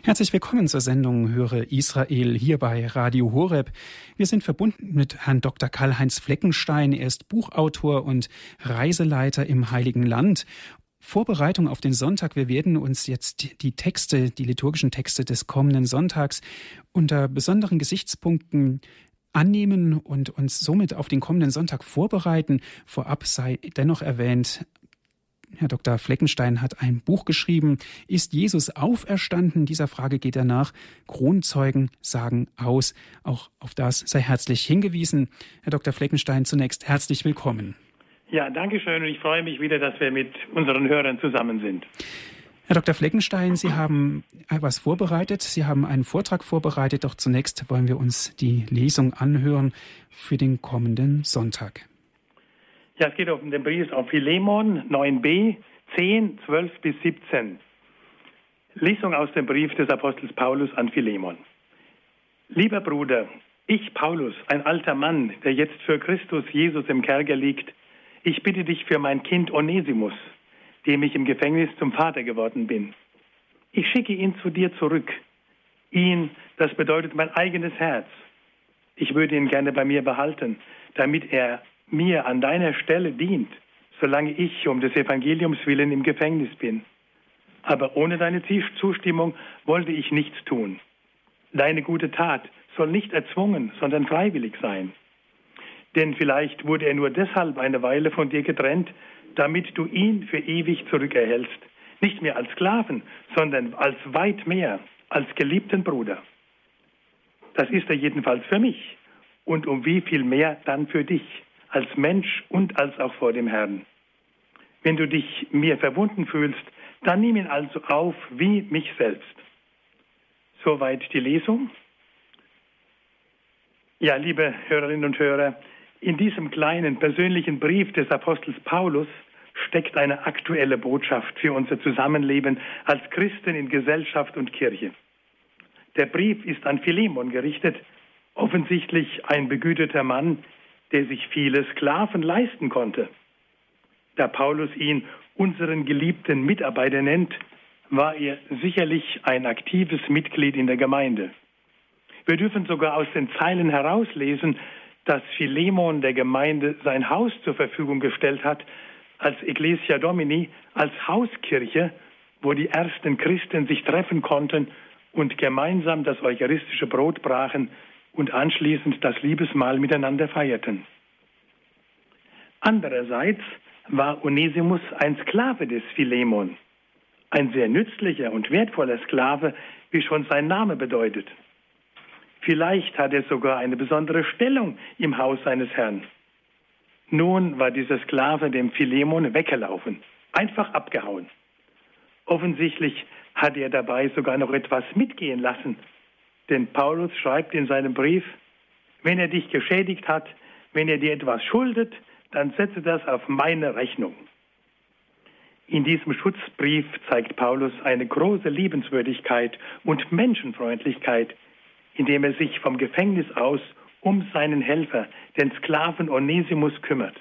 Herzlich willkommen zur Sendung Höre Israel hier bei Radio Horeb. Wir sind verbunden mit Herrn Dr. Karl-Heinz Fleckenstein. Er ist Buchautor und Reiseleiter im Heiligen Land. Vorbereitung auf den Sonntag. Wir werden uns jetzt die liturgischen Texte des kommenden Sonntags unter besonderen Gesichtspunkten annehmen und uns somit auf den kommenden Sonntag vorbereiten. Vorab sei dennoch erwähnt, Herr Dr. Fleckenstein hat ein Buch geschrieben, Ist Jesus auferstanden? Dieser Frage geht er nach. Kronzeugen sagen aus. Auch auf das sei herzlich hingewiesen. Herr Dr. Fleckenstein, zunächst herzlich willkommen. Ja, danke schön und ich freue mich wieder, dass wir mit unseren Hörern zusammen sind. Herr Dr. Fleckenstein, Sie haben etwas vorbereitet. Sie haben einen Vortrag vorbereitet. Doch zunächst wollen wir uns die Lesung anhören für den kommenden Sonntag. Ja, es geht um den Brief auf Philemon, 9b, 10, 12 bis 17. Lesung aus dem Brief des Apostels Paulus an Philemon. Lieber Bruder, ich, Paulus, ein alter Mann, der jetzt für Christus Jesus im Kerker liegt, ich bitte dich für mein Kind Onesimus, dem ich im Gefängnis zum Vater geworden bin. Ich schicke ihn zu dir zurück. Ihn, das bedeutet mein eigenes Herz. Ich würde ihn gerne bei mir behalten, damit er mir an deiner Stelle dient, solange ich um des Evangeliums willen im Gefängnis bin. Aber ohne deine Zustimmung wollte ich nichts tun. Deine gute Tat soll nicht erzwungen, sondern freiwillig sein. Denn vielleicht wurde er nur deshalb eine Weile von dir getrennt, damit du ihn für ewig zurückerhältst. Nicht mehr als Sklaven, sondern als weit mehr, als geliebten Bruder. Das ist er jedenfalls für mich. Und um wie viel mehr dann für dich, als Mensch und als auch vor dem Herrn. Wenn du dich mir verbunden fühlst, dann nimm ihn also auf wie mich selbst. Soweit die Lesung. Ja, liebe Hörerinnen und Hörer, in diesem kleinen persönlichen Brief des Apostels Paulus steckt eine aktuelle Botschaft für unser Zusammenleben als Christen in Gesellschaft und Kirche. Der Brief ist an Philemon gerichtet, offensichtlich ein begüterter Mann, der sich viele Sklaven leisten konnte. Da Paulus ihn unseren geliebten Mitarbeiter nennt, war er sicherlich ein aktives Mitglied in der Gemeinde. Wir dürfen sogar aus den Zeilen herauslesen, dass Philemon der Gemeinde sein Haus zur Verfügung gestellt hat, als Ecclesia Domini, als Hauskirche, wo die ersten Christen sich treffen konnten und gemeinsam das eucharistische Brot brachen und anschließend das Liebesmahl miteinander feierten. Andererseits war Onesimus ein Sklave des Philemon, ein sehr nützlicher und wertvoller Sklave, wie schon sein Name bedeutet. Vielleicht hat er sogar eine besondere Stellung im Haus seines Herrn. Nun war dieser Sklave dem Philemon weggelaufen, einfach abgehauen. Offensichtlich hat er dabei sogar noch etwas mitgehen lassen, denn Paulus schreibt in seinem Brief, wenn er dich geschädigt hat, wenn er dir etwas schuldet, dann setze das auf meine Rechnung. In diesem Schutzbrief zeigt Paulus eine große Liebenswürdigkeit und Menschenfreundlichkeit, indem er sich vom Gefängnis aus um seinen Helfer, den Sklaven Onesimus, kümmert.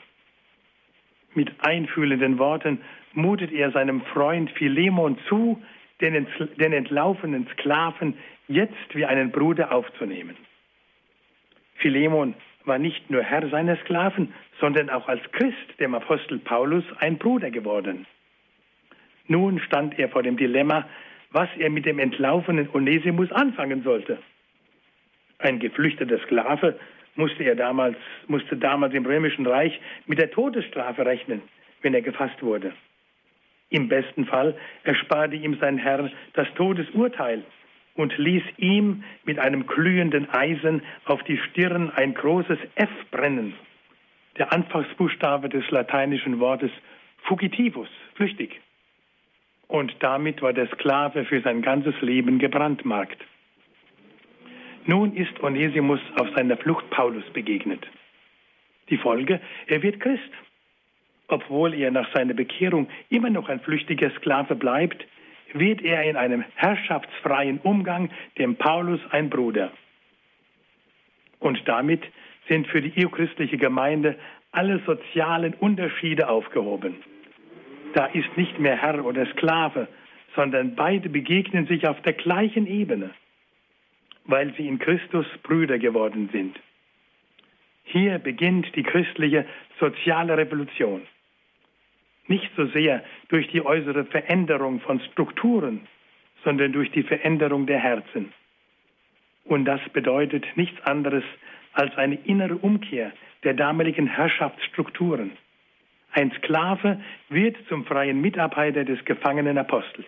Mit einfühlenden Worten mutet er seinem Freund Philemon zu, den entlaufenen Sklaven jetzt wie einen Bruder aufzunehmen. Philemon war nicht nur Herr seiner Sklaven, sondern auch als Christ dem Apostel Paulus ein Bruder geworden. Nun stand er vor dem Dilemma, was er mit dem entlaufenen Onesimus anfangen sollte. Ein geflüchteter Sklave musste damals im Römischen Reich mit der Todesstrafe rechnen, wenn er gefasst wurde. Im besten Fall ersparte ihm sein Herr das Todesurteil und ließ ihm mit einem glühenden Eisen auf die Stirn ein großes F brennen. Der Anfangsbuchstabe des lateinischen Wortes fugitivus, flüchtig. Und damit war der Sklave für sein ganzes Leben gebrandmarkt. Nun ist Onesimus auf seiner Flucht Paulus begegnet. Die Folge, er wird Christ. Obwohl er nach seiner Bekehrung immer noch ein flüchtiger Sklave bleibt, wird er in einem herrschaftsfreien Umgang dem Paulus ein Bruder. Und damit sind für die eochristliche Gemeinde alle sozialen Unterschiede aufgehoben. Da ist nicht mehr Herr oder Sklave, sondern beide begegnen sich auf der gleichen Ebene, weil sie in Christus Brüder geworden sind. Hier beginnt die christliche soziale Revolution. Nicht so sehr durch die äußere Veränderung von Strukturen, sondern durch die Veränderung der Herzen. Und das bedeutet nichts anderes als eine innere Umkehr der damaligen Herrschaftsstrukturen. Ein Sklave wird zum freien Mitarbeiter des gefangenen Apostels.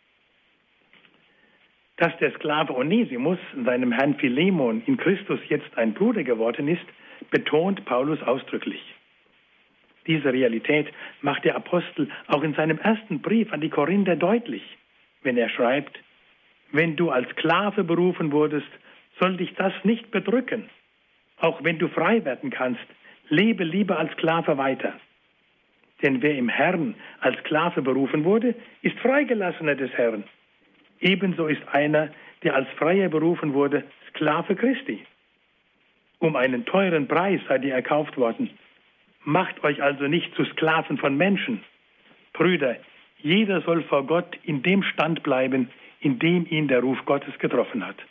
Dass der Sklave Onesimus seinem Herrn Philemon in Christus jetzt ein Bruder geworden ist, betont Paulus ausdrücklich. Diese Realität macht der Apostel auch in seinem ersten Brief an die Korinther deutlich, wenn er schreibt: Wenn du als Sklave berufen wurdest, soll dich das nicht bedrücken. Auch wenn du frei werden kannst, lebe lieber als Sklave weiter. Denn wer im Herrn als Sklave berufen wurde, ist Freigelassener des Herrn. Ebenso ist einer, der als Freier berufen wurde, Sklave Christi. Um einen teuren Preis seid ihr erkauft worden. Macht euch also nicht zu Sklaven von Menschen. Brüder, jeder soll vor Gott in dem Stand bleiben, in dem ihn der Ruf Gottes getroffen hat.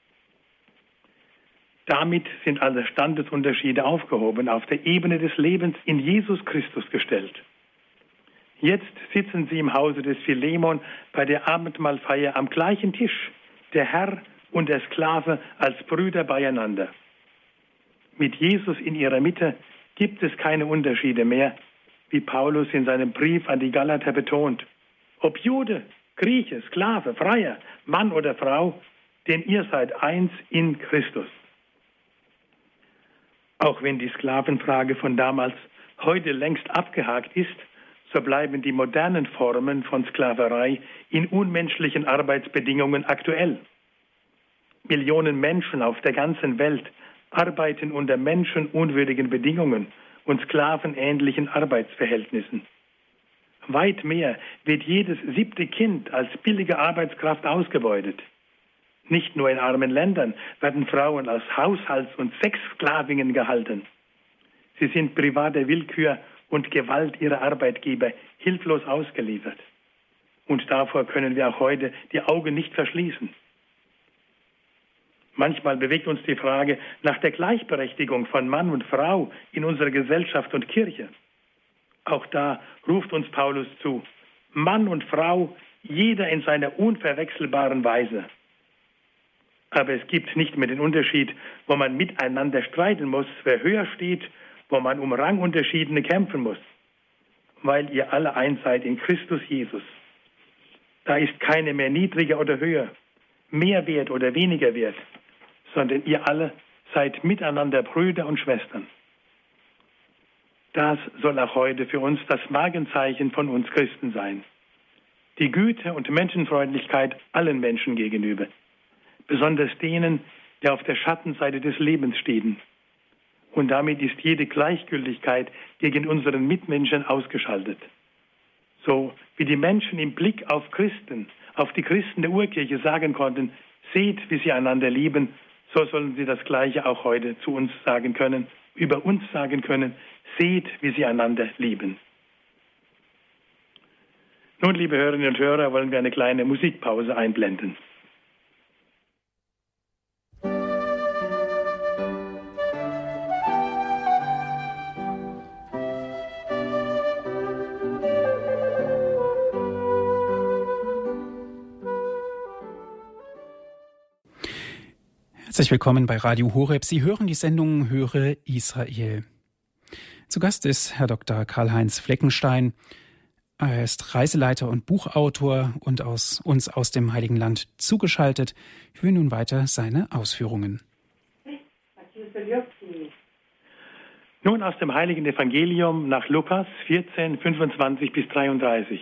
Damit sind alle Standesunterschiede aufgehoben, auf der Ebene des Lebens in Jesus Christus gestellt. Jetzt sitzen sie im Hause des Philemon bei der Abendmahlfeier am gleichen Tisch, der Herr und der Sklave als Brüder beieinander. Mit Jesus in ihrer Mitte gibt es keine Unterschiede mehr, wie Paulus in seinem Brief an die Galater betont. Ob Jude, Grieche, Sklave, Freier, Mann oder Frau, denn ihr seid eins in Christus. Auch wenn die Sklavenfrage von damals heute längst abgehakt ist, so bleiben die modernen Formen von Sklaverei in unmenschlichen Arbeitsbedingungen aktuell. Millionen Menschen auf der ganzen Welt arbeiten unter menschenunwürdigen Bedingungen und sklavenähnlichen Arbeitsverhältnissen. Weit mehr wird jedes 7. Kind als billige Arbeitskraft ausgebeutet. Nicht nur in armen Ländern werden Frauen als Haushalts- und Sexsklavinnen gehalten. Sie sind privater Willkür und Gewalt ihrer Arbeitgeber hilflos ausgeliefert. Und davor können wir auch heute die Augen nicht verschließen. Manchmal bewegt uns die Frage nach der Gleichberechtigung von Mann und Frau in unserer Gesellschaft und Kirche. Auch da ruft uns Paulus zu: Mann und Frau, jeder in seiner unverwechselbaren Weise. Aber es gibt nicht mehr den Unterschied, wo man miteinander streiten muss, wer höher steht, wo man um Rangunterschiede kämpfen muss, weil ihr alle eins seid in Christus Jesus. Da ist keine mehr niedriger oder höher, mehr wert oder weniger wert, sondern ihr alle seid miteinander Brüder und Schwestern. Das soll auch heute für uns das Markenzeichen von uns Christen sein. Die Güte und Menschenfreundlichkeit allen Menschen gegenüber, besonders denen, die auf der Schattenseite des Lebens stehen. Und damit ist jede Gleichgültigkeit gegen unseren Mitmenschen ausgeschaltet. So wie die Menschen im Blick auf Christen, auf die Christen der Urkirche sagen konnten: Seht, wie sie einander lieben, so sollen sie das Gleiche auch heute zu uns sagen können, über uns sagen können: Seht, wie sie einander lieben. Nun, liebe Hörerinnen und Hörer, wollen wir eine kleine Musikpause einblenden. Herzlich willkommen bei Radio Horeb. Sie hören die Sendung Höre Israel. Zu Gast ist Herr Dr. Karl-Heinz Fleckenstein. Er ist Reiseleiter und Buchautor und uns aus dem Heiligen Land zugeschaltet. Ich höre nun weiter seine Ausführungen. Nun aus dem Heiligen Evangelium nach Lukas 14, 25 bis 33.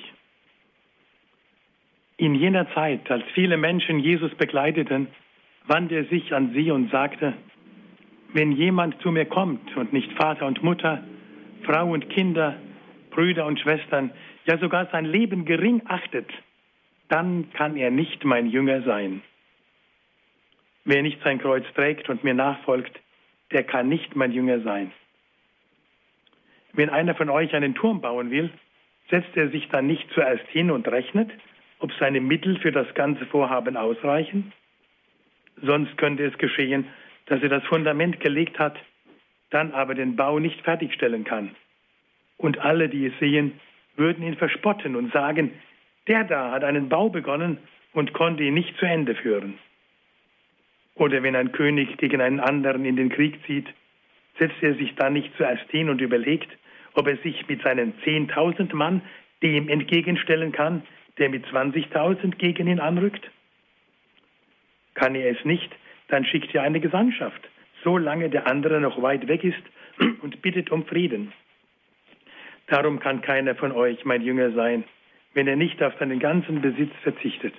In jener Zeit, als viele Menschen Jesus begleiteten, wandte er sich an sie und sagte: Wenn jemand zu mir kommt und nicht Vater und Mutter, Frau und Kinder, Brüder und Schwestern, ja sogar sein Leben gering achtet, dann kann er nicht mein Jünger sein. Wer nicht sein Kreuz trägt und mir nachfolgt, der kann nicht mein Jünger sein. Wenn einer von euch einen Turm bauen will, setzt er sich dann nicht zuerst hin und rechnet, ob seine Mittel für das ganze Vorhaben ausreichen. Sonst könnte es geschehen, dass er das Fundament gelegt hat, dann aber den Bau nicht fertigstellen kann. Und alle, die es sehen, würden ihn verspotten und sagen, der da hat einen Bau begonnen und konnte ihn nicht zu Ende führen. Oder wenn ein König gegen einen anderen in den Krieg zieht, setzt er sich dann nicht zuerst hin und überlegt, ob er sich mit seinen 10.000 Mann dem entgegenstellen kann, der mit 20.000 gegen ihn anrückt? Kann er es nicht, dann schickt er eine Gesandtschaft, solange der andere noch weit weg ist, und bittet um Frieden. Darum kann keiner von euch mein Jünger sein, wenn er nicht auf seinen ganzen Besitz verzichtet.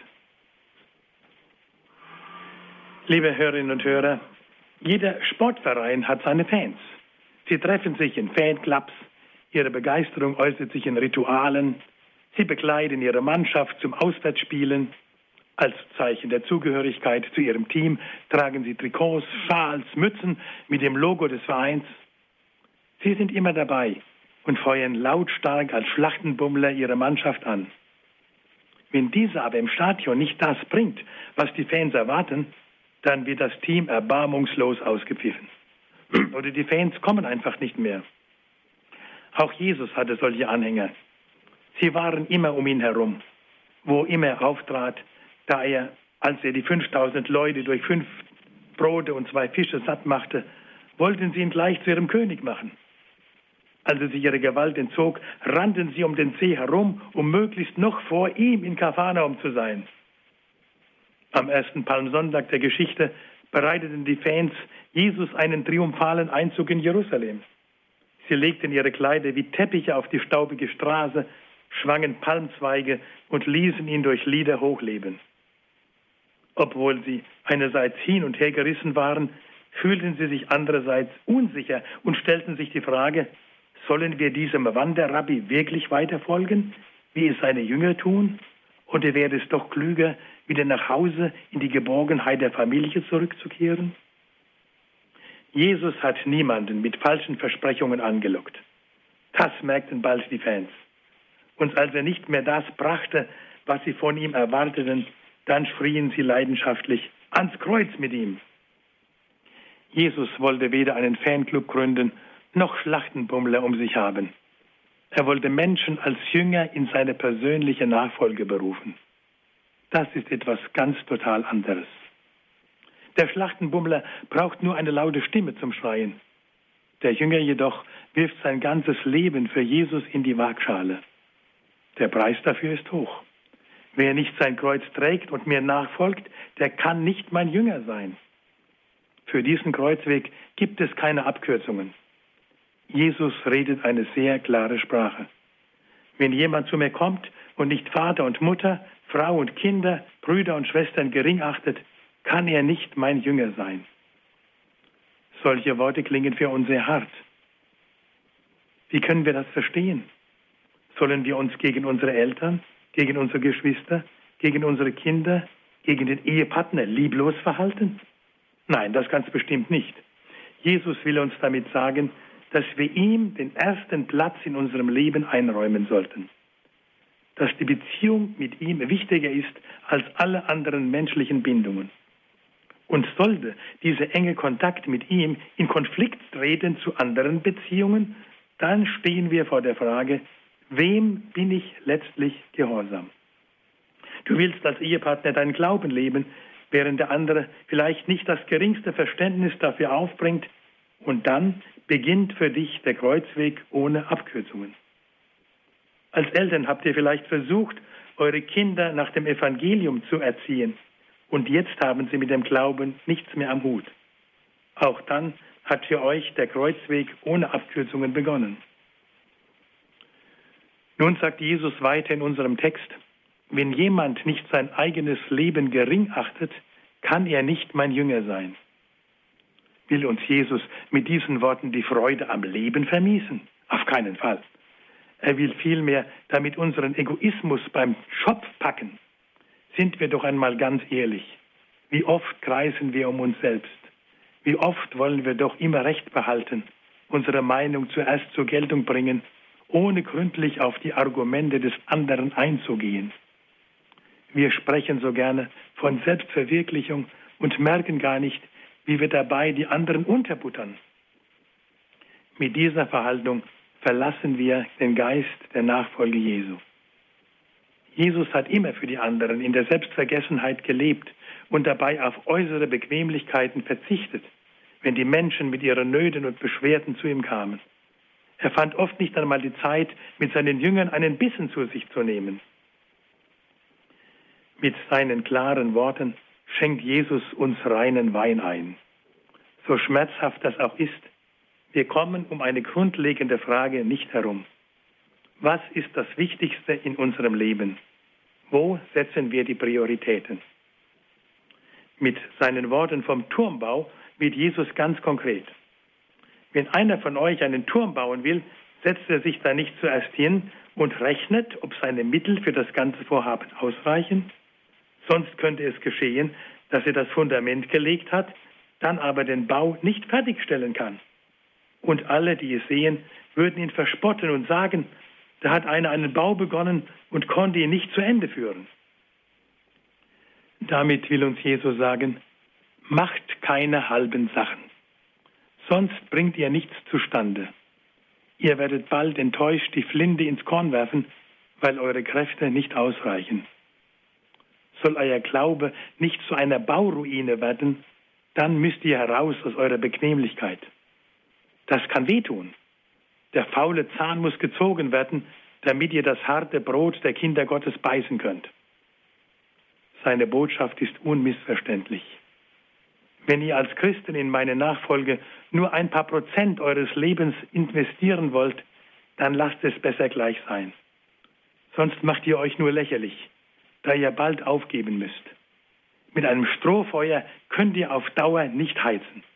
Liebe Hörerinnen und Hörer, jeder Sportverein hat seine Fans. Sie treffen sich in Fanclubs, ihre Begeisterung äußert sich in Ritualen, sie bekleiden ihre Mannschaft zum Auswärtsspielen. Als Zeichen der Zugehörigkeit zu ihrem Team tragen sie Trikots, Schals, Mützen mit dem Logo des Vereins. Sie sind immer dabei und feuern lautstark als Schlachtenbummler ihre Mannschaft an. Wenn diese aber im Stadion nicht das bringt, was die Fans erwarten, dann wird das Team erbarmungslos ausgepfiffen. Oder die Fans kommen einfach nicht mehr. Auch Jesus hatte solche Anhänger. Sie waren immer um ihn herum. Wo immer er auftrat, als er die 5.000 Leute durch 5 Brote und 2 Fische satt machte, wollten sie ihn gleich zu ihrem König machen. Als er sich ihrer Gewalt entzog, rannten sie um den See herum, um möglichst noch vor ihm in Kapharnaum zu sein. Am ersten Palmsonntag der Geschichte bereiteten die Fans Jesus einen triumphalen Einzug in Jerusalem. Sie legten ihre Kleider wie Teppiche auf die staubige Straße, schwangen Palmzweige und ließen ihn durch Lieder hochleben. Obwohl sie einerseits hin und her gerissen waren, fühlten sie sich andererseits unsicher und stellten sich die Frage, sollen wir diesem Wanderrabbi wirklich weiter folgen, wie es seine Jünger tun? Oder wäre es doch klüger, wieder nach Hause in die Geborgenheit der Familie zurückzukehren? Jesus hat niemanden mit falschen Versprechungen angelockt. Das merkten bald die Fans. Und als er nicht mehr das brachte, was sie von ihm erwarteten, dann schrien sie leidenschaftlich, ans Kreuz mit ihm. Jesus wollte weder einen Fanclub gründen, noch Schlachtenbummler um sich haben. Er wollte Menschen als Jünger in seine persönliche Nachfolge berufen. Das ist etwas ganz total anderes. Der Schlachtenbummler braucht nur eine laute Stimme zum Schreien. Der Jünger jedoch wirft sein ganzes Leben für Jesus in die Waagschale. Der Preis dafür ist hoch. Wer nicht sein Kreuz trägt und mir nachfolgt, der kann nicht mein Jünger sein. Für diesen Kreuzweg gibt es keine Abkürzungen. Jesus redet eine sehr klare Sprache. Wenn jemand zu mir kommt und nicht Vater und Mutter, Frau und Kinder, Brüder und Schwestern gering achtet, kann er nicht mein Jünger sein. Solche Worte klingen für uns sehr hart. Wie können wir das verstehen? Sollen wir uns gegen unsere Eltern, gegen unsere Geschwister, gegen unsere Kinder, gegen den Ehepartner lieblos verhalten? Nein, das ganz bestimmt nicht. Jesus will uns damit sagen, dass wir ihm den ersten Platz in unserem Leben einräumen sollten. Dass die Beziehung mit ihm wichtiger ist als alle anderen menschlichen Bindungen. Und sollte dieser enge Kontakt mit ihm in Konflikt treten zu anderen Beziehungen, dann stehen wir vor der Frage, wem bin ich letztlich gehorsam? Du willst als Ehepartner deinen Glauben leben, während der andere vielleicht nicht das geringste Verständnis dafür aufbringt, und dann beginnt für dich der Kreuzweg ohne Abkürzungen. Als Eltern habt ihr vielleicht versucht, eure Kinder nach dem Evangelium zu erziehen, und jetzt haben sie mit dem Glauben nichts mehr am Hut. Auch dann hat für euch der Kreuzweg ohne Abkürzungen begonnen. Nun sagt Jesus weiter in unserem Text, wenn jemand nicht sein eigenes Leben gering achtet, kann er nicht mein Jünger sein. Will uns Jesus mit diesen Worten die Freude am Leben vermiesen? Auf keinen Fall. Er will vielmehr damit unseren Egoismus beim Schopf packen. Sind wir doch einmal ganz ehrlich. Wie oft kreisen wir um uns selbst? Wie oft wollen wir doch immer Recht behalten, unsere Meinung zuerst zur Geltung bringen, ohne gründlich auf die Argumente des anderen einzugehen? Wir sprechen so gerne von Selbstverwirklichung und merken gar nicht, wie wir dabei die anderen unterbuttern. Mit dieser Verhaltung verlassen wir den Geist der Nachfolge Jesu. Jesus hat immer für die anderen in der Selbstvergessenheit gelebt und dabei auf äußere Bequemlichkeiten verzichtet, wenn die Menschen mit ihren Nöten und Beschwerden zu ihm kamen. Er fand oft nicht einmal die Zeit, mit seinen Jüngern einen Bissen zu sich zu nehmen. Mit seinen klaren Worten schenkt Jesus uns reinen Wein ein. So schmerzhaft das auch ist, wir kommen um eine grundlegende Frage nicht herum. Was ist das Wichtigste in unserem Leben? Wo setzen wir die Prioritäten? Mit seinen Worten vom Turmbau wird Jesus ganz konkret. Wenn einer von euch einen Turm bauen will, setzt er sich da nicht zuerst hin und rechnet, ob seine Mittel für das ganze Vorhaben ausreichen. Sonst könnte es geschehen, dass er das Fundament gelegt hat, dann aber den Bau nicht fertigstellen kann. Und alle, die es sehen, würden ihn verspotten und sagen, da hat einer einen Bau begonnen und konnte ihn nicht zu Ende führen. Damit will uns Jesus sagen, macht keine halben Sachen, sonst bringt ihr nichts zustande. Ihr werdet bald enttäuscht die Flinte ins Korn werfen, weil eure Kräfte nicht ausreichen. Soll euer Glaube nicht zu einer Bauruine werden, dann müsst ihr heraus aus eurer Bequemlichkeit. Das kann wehtun. Der faule Zahn muss gezogen werden, damit ihr das harte Brot der Kinder Gottes beißen könnt. Seine Botschaft ist unmissverständlich. Wenn ihr als Christen in meine Nachfolge nur ein paar Prozent eures Lebens investieren wollt, dann lasst es besser gleich sein. Sonst macht ihr euch nur lächerlich, da ihr bald aufgeben müsst. Mit einem Strohfeuer könnt ihr auf Dauer nicht heizen.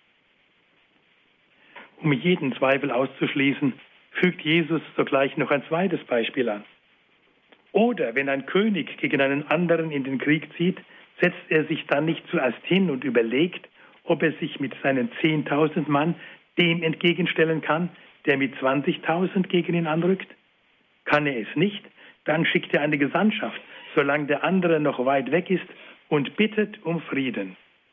Um jeden Zweifel auszuschließen, fügt Jesus sogleich noch ein zweites Beispiel an. Oder wenn ein König gegen einen anderen in den Krieg zieht, setzt er sich dann nicht zuerst hin und überlegt, ob er sich mit seinen 10.000 Mann dem entgegenstellen kann, der mit 20.000 gegen ihn anrückt? Kann er es nicht, dann schickt er eine Gesandtschaft, solange der andere noch weit weg ist, und bittet um Frieden.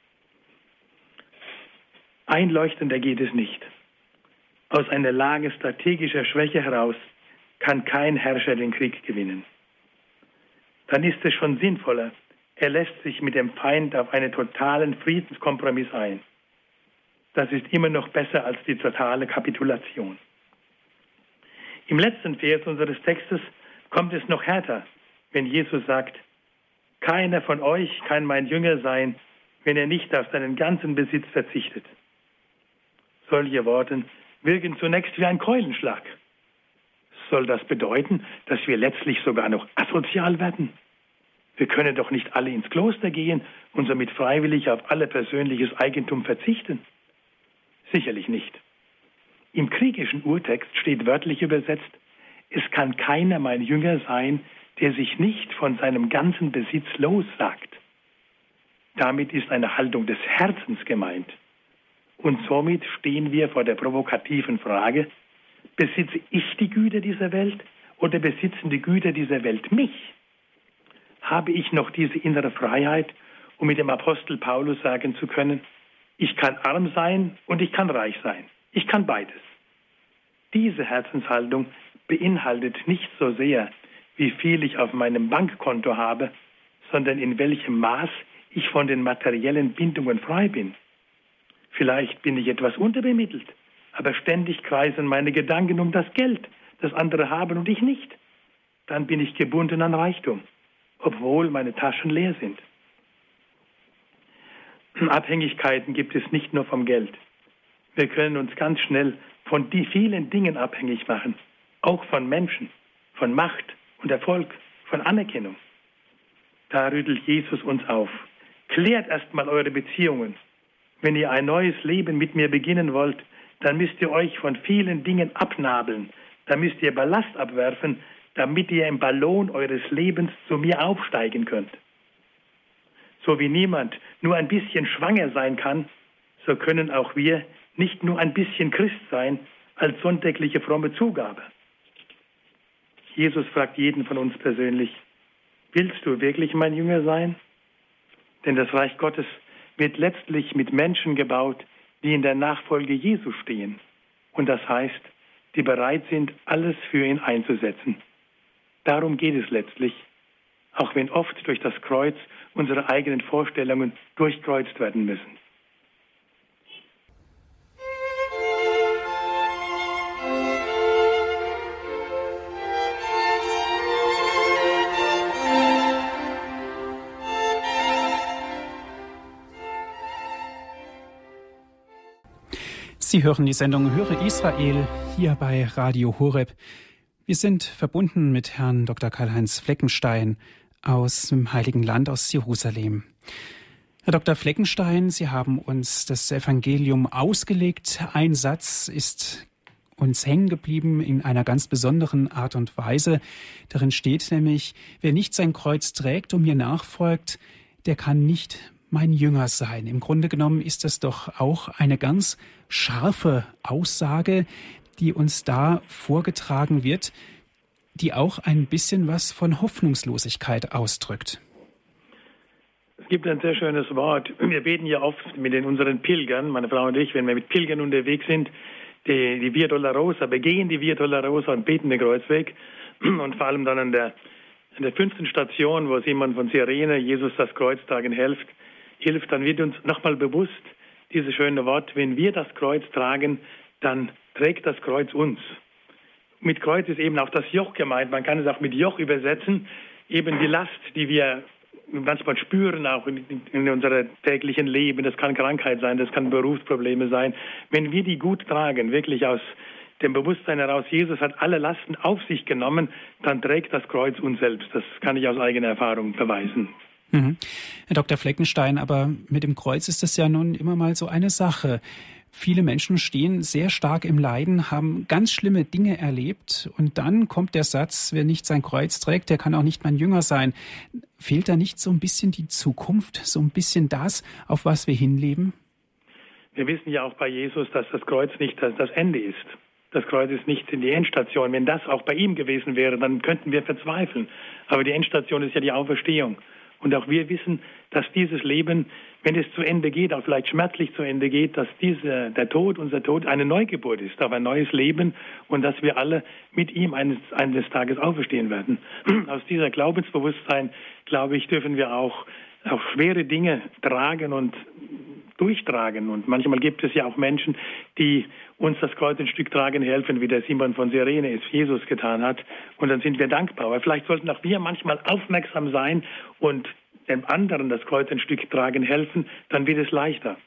Einleuchtender geht es nicht. Aus einer Lage strategischer Schwäche heraus kann kein Herrscher den Krieg gewinnen. Dann ist es schon sinnvoller, er lässt sich mit dem Feind auf einen totalen Friedenskompromiss ein. Das ist immer noch besser als die totale Kapitulation. Im letzten Vers unseres Textes kommt es noch härter, wenn Jesus sagt, keiner von euch kann mein Jünger sein, wenn er nicht auf seinen ganzen Besitz verzichtet. Solche Worte wirken zunächst wie ein Keulenschlag. Soll das bedeuten, dass wir letztlich sogar noch asozial werden? Wir können doch nicht alle ins Kloster gehen und somit freiwillig auf alle persönliches Eigentum verzichten. Sicherlich nicht. Im griechischen Urtext steht wörtlich übersetzt, es kann keiner mein Jünger sein, der sich nicht von seinem ganzen Besitz lossagt. Damit ist eine Haltung des Herzens gemeint. Und somit stehen wir vor der provokativen Frage, besitze ich die Güter dieser Welt oder besitzen die Güter dieser Welt mich? Habe ich noch diese innere Freiheit, um mit dem Apostel Paulus sagen zu können, ich kann arm sein und ich kann reich sein. Ich kann beides. Diese Herzenshaltung beinhaltet nicht so sehr, wie viel ich auf meinem Bankkonto habe, sondern in welchem Maß ich von den materiellen Bindungen frei bin. Vielleicht bin ich etwas unterbemittelt, aber ständig kreisen meine Gedanken um das Geld, das andere haben und ich nicht. Dann bin ich gebunden an Reichtum, obwohl meine Taschen leer sind. Abhängigkeiten gibt es nicht nur vom Geld. Wir können uns ganz schnell von die vielen Dingen abhängig machen, auch von Menschen, von Macht und Erfolg, von Anerkennung. Da rüttelt Jesus uns auf. Klärt erstmal eure Beziehungen. Wenn ihr ein neues Leben mit mir beginnen wollt, dann müsst ihr euch von vielen Dingen abnabeln. Da müsst ihr Ballast abwerfen, damit ihr im Ballon eures Lebens zu mir aufsteigen könnt. So wie niemand nur ein bisschen schwanger sein kann, so können auch wir nicht nur ein bisschen Christ sein als sonntägliche fromme Zugabe. Jesus fragt jeden von uns persönlich, Willst du wirklich mein Jünger sein? Denn das Reich Gottes wird letztlich mit Menschen gebaut, die in der Nachfolge Jesu stehen. Und das heißt, die bereit sind, alles für ihn einzusetzen. Darum geht es letztlich, auch wenn oft durch das Kreuz unsere eigenen Vorstellungen durchkreuzt werden müssen. Sie hören die Sendung Höre Israel hier bei Radio Horeb. Wir sind verbunden mit Herrn Dr. Karl-Heinz Fleckenstein aus dem Heiligen Land, aus Jerusalem. Herr Dr. Fleckenstein, Sie haben uns das Evangelium ausgelegt. Ein Satz ist uns hängen geblieben in einer ganz besonderen Art und Weise. Darin steht nämlich, wer nicht sein Kreuz trägt und mir nachfolgt, der kann nicht mein Jünger sein. Im Grunde genommen ist das doch auch eine ganz scharfe Aussage, die uns da vorgetragen wird, die auch ein bisschen was von Hoffnungslosigkeit ausdrückt. Es gibt ein sehr schönes Wort. Wir beten ja oft mit unseren Pilgern, meine Frau und ich, wenn wir mit Pilgern unterwegs sind, die Via Dolorosa, begehen die Via Dolorosa und beten den Kreuzweg. Und vor allem dann an der 5. Station, wo Simon von Cyrene Jesus das Kreuz tragen hilft, dann wird uns nochmal bewusst dieses schöne Wort, wenn wir das Kreuz tragen, dann trägt das Kreuz uns. Mit Kreuz ist eben auch das Joch gemeint, man kann es auch mit Joch übersetzen, eben die Last, die wir manchmal spüren, auch in unserem täglichen Leben, das kann Krankheit sein, das kann Berufsprobleme sein. Wenn wir die gut tragen, wirklich aus dem Bewusstsein heraus, Jesus hat alle Lasten auf sich genommen, dann trägt das Kreuz uns selbst. Das kann ich aus eigener Erfahrung beweisen. Herr Dr. Fleckenstein, aber mit dem Kreuz ist das ja nun immer mal so eine Sache. Viele Menschen stehen sehr stark im Leiden, haben ganz schlimme Dinge erlebt und dann kommt der Satz, wer nicht sein Kreuz trägt, der kann auch nicht mein Jünger sein. Fehlt da nicht so ein bisschen die Zukunft, so ein bisschen das, auf was wir hinleben? Wir wissen ja auch bei Jesus, dass das Kreuz nicht das Ende ist. Das Kreuz ist nicht die Endstation. Wenn das auch bei ihm gewesen wäre, dann könnten wir verzweifeln. Aber die Endstation ist ja die Auferstehung. Und auch wir wissen, dass dieses Leben, wenn es zu Ende geht, auch vielleicht schmerzlich zu Ende geht, dass der Tod, unser Tod, eine Neugeburt ist, auf ein neues Leben und dass wir alle mit ihm eines Tages auferstehen werden. Aus dieser Glaubensbewusstsein, glaube ich, dürfen wir auch schwere Dinge tragen und durchtragen. Und manchmal gibt es ja auch Menschen, die uns das Kreuz ein Stück tragen helfen, wie der Simon von Cyrene es Jesus getan hat. Und dann sind wir dankbar. Aber vielleicht sollten auch wir manchmal aufmerksam sein und dem anderen das Kreuz ein Stück tragen helfen, dann wird es leichter.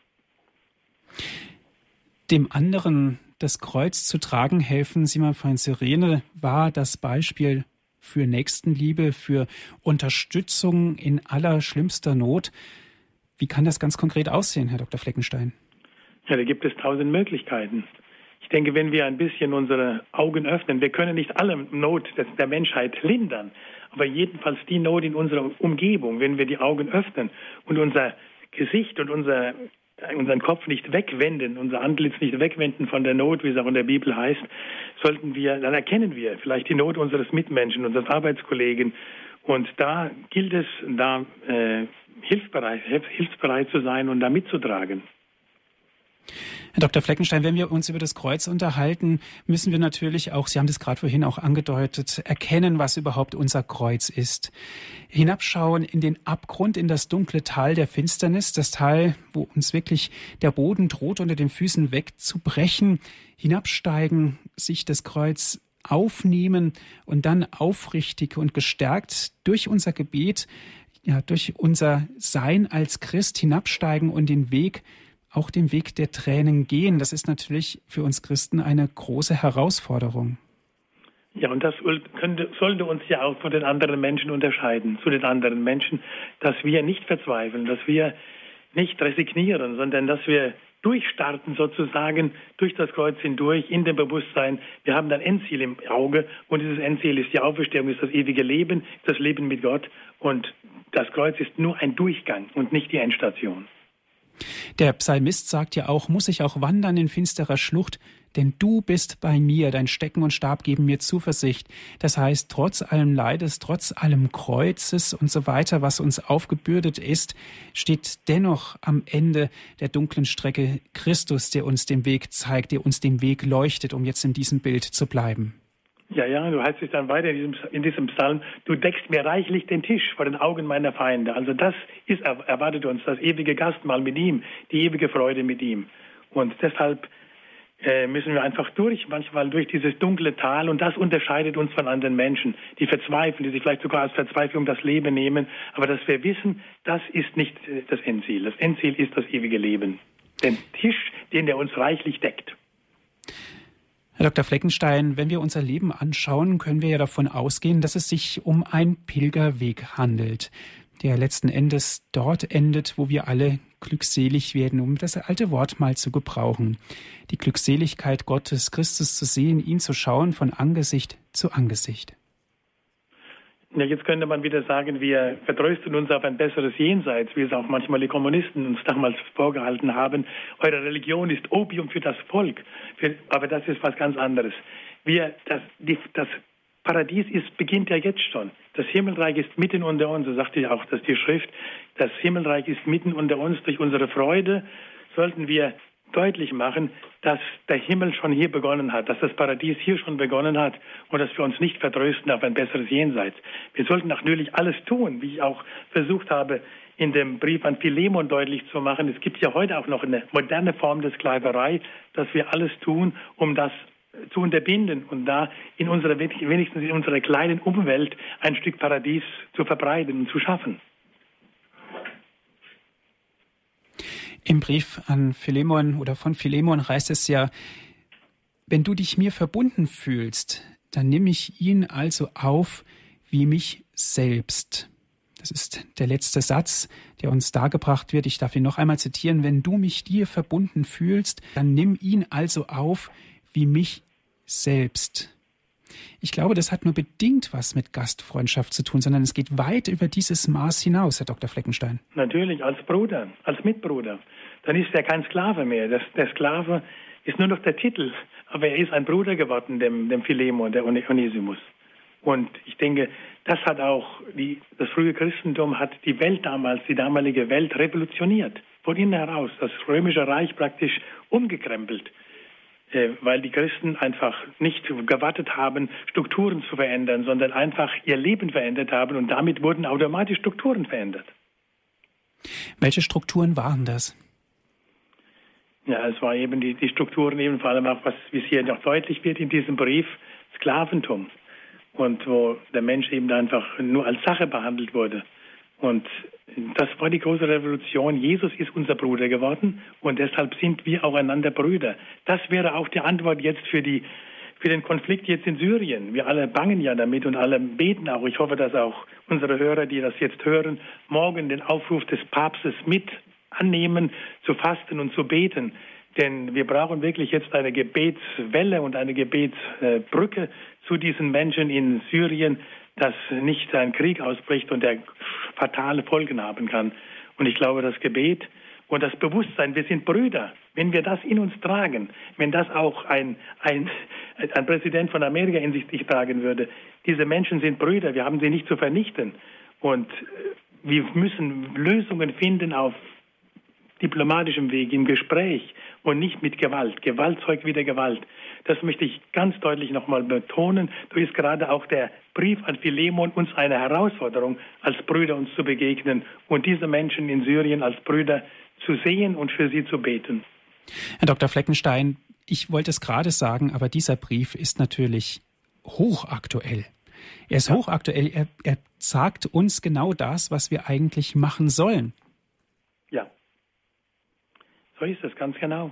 Dem anderen das Kreuz zu tragen helfen, Simon von Cyrene war das Beispiel für Nächstenliebe, für Unterstützung in allerschlimmster Not. Wie kann das ganz konkret aussehen, Herr Dr. Fleckenstein? Ja, da gibt es 1000 Möglichkeiten. Ich denke, wenn wir ein bisschen unsere Augen öffnen, wir können nicht alle Not der Menschheit lindern, aber jedenfalls die Not in unserer Umgebung, wenn wir die Augen öffnen und unser Gesicht und unseren Kopf nicht wegwenden, unser Antlitz nicht wegwenden von der Not, wie es auch in der Bibel heißt, dann erkennen wir vielleicht die Not unseres Mitmenschen, unseres Arbeitskollegen. Und da gilt es, hilfsbereit zu sein und da mitzutragen. Herr Dr. Fleckenstein, wenn wir uns über das Kreuz unterhalten, müssen wir natürlich auch, Sie haben das gerade vorhin auch angedeutet, erkennen, was überhaupt unser Kreuz ist. Hinabschauen in den Abgrund, in das dunkle Tal der Finsternis, das Tal, wo uns wirklich der Boden droht, unter den Füßen wegzubrechen, hinabsteigen, sich das Kreuz aufnehmen und dann aufrichtig und gestärkt durch unser Gebet, durch unser Sein als Christ hinabsteigen und auch den Weg der Tränen gehen. Das ist natürlich für uns Christen eine große Herausforderung. Ja, und das sollte uns ja auch von den anderen Menschen unterscheiden, zu den anderen Menschen, dass wir nicht verzweifeln, dass wir nicht resignieren, sondern dass wir durchstarten sozusagen durch das Kreuz hindurch in dem Bewusstsein, wir haben ein Endziel im Auge und dieses Endziel ist die Auferstehung, ist das ewige Leben, das Leben mit Gott und das Kreuz ist nur ein Durchgang und nicht die Endstation. Der Psalmist sagt ja auch, muss ich auch wandern in finsterer Schlucht, denn du bist bei mir, dein Stecken und Stab geben mir Zuversicht. Das heißt, trotz allem Leides, trotz allem Kreuzes und so weiter, was uns aufgebürdet ist, steht dennoch am Ende der dunklen Strecke Christus, der uns den Weg zeigt, der uns den Weg leuchtet, um jetzt in diesem Bild zu bleiben. Ja, du heißt es dann weiter in diesem Psalm, du deckst mir reichlich den Tisch vor den Augen meiner Feinde. Also das erwartet uns, das ewige Gastmahl mit ihm, die ewige Freude mit ihm. Und deshalb müssen wir einfach manchmal durch dieses dunkle Tal, und das unterscheidet uns von anderen Menschen, die verzweifeln, die sich vielleicht sogar als Verzweiflung das Leben nehmen, aber dass wir wissen, das ist nicht das Endziel. Das Endziel ist das ewige Leben. Den Tisch, den er uns reichlich deckt. Herr Dr. Fleckenstein, wenn wir unser Leben anschauen, können wir ja davon ausgehen, dass es sich um einen Pilgerweg handelt, der letzten Endes dort endet, wo wir alle glückselig werden, um das alte Wort mal zu gebrauchen. Die Glückseligkeit Gottes, Christus zu sehen, ihn zu schauen von Angesicht zu Angesicht. Ja, jetzt könnte man wieder sagen, wir vertrösten uns auf ein besseres Jenseits, wie es auch manchmal die Kommunisten uns damals vorgehalten haben. Eure Religion ist Opium für das Volk. Aber das ist was ganz anderes. Das Paradies beginnt ja jetzt schon. Das Himmelreich ist mitten unter uns, so sagte ja auch das die Schrift. Das Himmelreich ist mitten unter uns. Durch unsere Freude sollten wir deutlich machen, dass der Himmel schon hier begonnen hat, dass das Paradies hier schon begonnen hat und dass wir uns nicht vertrösten auf ein besseres Jenseits. Wir sollten natürlich alles tun, wie ich auch versucht habe, in dem Brief an Philemon deutlich zu machen. Es gibt ja heute auch noch eine moderne Form der Sklaverei, dass wir alles tun, um das zu unterbinden und da wenigstens in unserer kleinen Umwelt ein Stück Paradies zu verbreiten und zu schaffen. Im Brief an Philemon oder von Philemon heißt es ja, wenn du dich mir verbunden fühlst, dann nimm ich ihn also auf wie mich selbst. Das ist der letzte Satz, der uns dargebracht wird. Ich darf ihn noch einmal zitieren. Wenn du mich dir verbunden fühlst, dann nimm ihn also auf wie mich selbst. Ich glaube, das hat nur bedingt was mit Gastfreundschaft zu tun, sondern es geht weit über dieses Maß hinaus, Herr Dr. Fleckenstein. Natürlich, als Bruder, als Mitbruder. Dann ist er kein Sklave mehr. Der Sklave ist nur noch der Titel, aber er ist ein Bruder geworden, dem Philemon, der Onesimus. Und ich denke, das hat auch das frühe Christentum hat die Welt damals, die damalige Welt revolutioniert. Von innen heraus, das römische Reich praktisch umgekrempelt. Weil die Christen einfach nicht gewartet haben, Strukturen zu verändern, sondern einfach ihr Leben verändert haben und damit wurden automatisch Strukturen verändert. Welche Strukturen waren das? Ja, es war eben die Strukturen, eben vor allem auch, wie es hier noch deutlich wird in diesem Brief, Sklaventum. Und wo der Mensch eben einfach nur als Sache behandelt wurde. Und das war die große Revolution. Jesus ist unser Bruder geworden und deshalb sind wir auch einander Brüder. Das wäre auch die Antwort jetzt für den Konflikt jetzt in Syrien. Wir alle bangen ja damit und alle beten auch. Ich hoffe, dass auch unsere Hörer, die das jetzt hören, morgen den Aufruf des Papstes mit annehmen, zu fasten und zu beten. Denn wir brauchen wirklich jetzt eine Gebetswelle und eine Gebetsbrücke zu diesen Menschen in Syrien, dass nicht ein Krieg ausbricht und der fatale Folgen haben kann. Und ich glaube, das Gebet und das Bewusstsein, wir sind Brüder, wenn wir das in uns tragen, wenn das auch ein Präsident von Amerika in sich tragen würde, diese Menschen sind Brüder, wir haben sie nicht zu vernichten. Und wir müssen Lösungen finden auf diplomatischem Weg, im Gespräch und nicht mit Gewalt. Gewalt zeugt wieder Gewalt. Das möchte ich ganz deutlich nochmal betonen. Da ist gerade auch der Brief an Philemon uns eine Herausforderung, als Brüder uns zu begegnen und diese Menschen in Syrien als Brüder zu sehen und für sie zu beten. Herr Dr. Fleckenstein, ich wollte es gerade sagen, aber dieser Brief ist natürlich hochaktuell. Er ist hochaktuell. Er sagt uns genau das, was wir eigentlich machen sollen. Ja, so ist es ganz genau.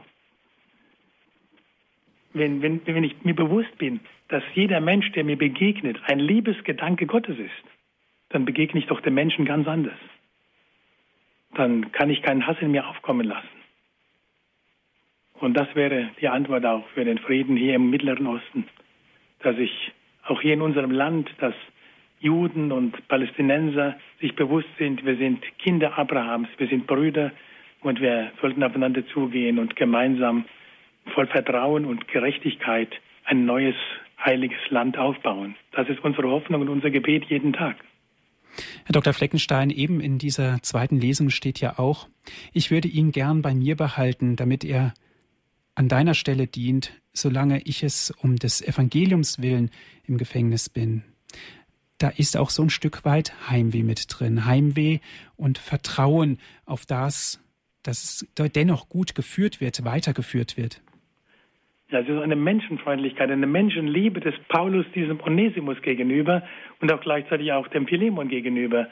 Wenn ich mir bewusst bin, dass jeder Mensch, der mir begegnet, ein Liebesgedanke Gottes ist, dann begegne ich doch dem Menschen ganz anders. Dann kann ich keinen Hass in mir aufkommen lassen. Und das wäre die Antwort auch für den Frieden hier im Mittleren Osten, dass ich auch hier in unserem Land, dass Juden und Palästinenser sich bewusst sind, wir sind Kinder Abrahams, wir sind Brüder und wir sollten aufeinander zugehen und gemeinsam voll Vertrauen und Gerechtigkeit ein neues, heiliges Land aufbauen. Das ist unsere Hoffnung und unser Gebet jeden Tag. Herr Dr. Fleckenstein, eben in dieser zweiten Lesung steht ja auch, ich würde ihn gern bei mir behalten, damit er an deiner Stelle dient, solange ich es um des Evangeliums willen im Gefängnis bin. Da ist auch so ein Stück weit Heimweh mit drin. Heimweh und Vertrauen auf das, dass es dennoch gut geführt wird, weitergeführt wird. Ja, es ist eine Menschenfreundlichkeit, eine Menschenliebe des Paulus diesem Onesimus gegenüber und auch gleichzeitig auch dem Philemon gegenüber.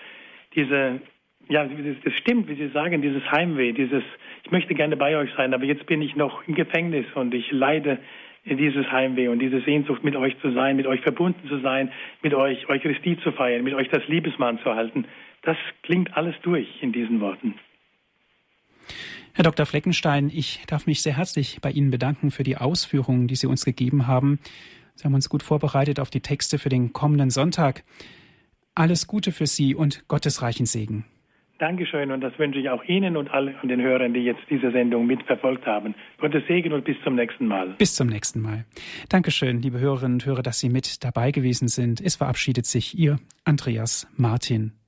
Das stimmt, wie Sie sagen, dieses Heimweh, ich möchte gerne bei euch sein, aber jetzt bin ich noch im Gefängnis und ich leide dieses Heimweh und diese Sehnsucht, mit euch zu sein, mit euch verbunden zu sein, mit euch Eucharistie zu feiern, mit euch das Liebesmahl zu halten. Das klingt alles durch in diesen Worten. Herr Dr. Fleckenstein, ich darf mich sehr herzlich bei Ihnen bedanken für die Ausführungen, die Sie uns gegeben haben. Sie haben uns gut vorbereitet auf die Texte für den kommenden Sonntag. Alles Gute für Sie und gottesreichen Segen. Dankeschön und das wünsche ich auch Ihnen und allen den Hörern, die jetzt diese Sendung mitverfolgt haben. Gottes Segen und bis zum nächsten Mal. Bis zum nächsten Mal. Dankeschön, liebe Hörerinnen und Hörer, dass Sie mit dabei gewesen sind. Es verabschiedet sich Ihr Andreas Martin.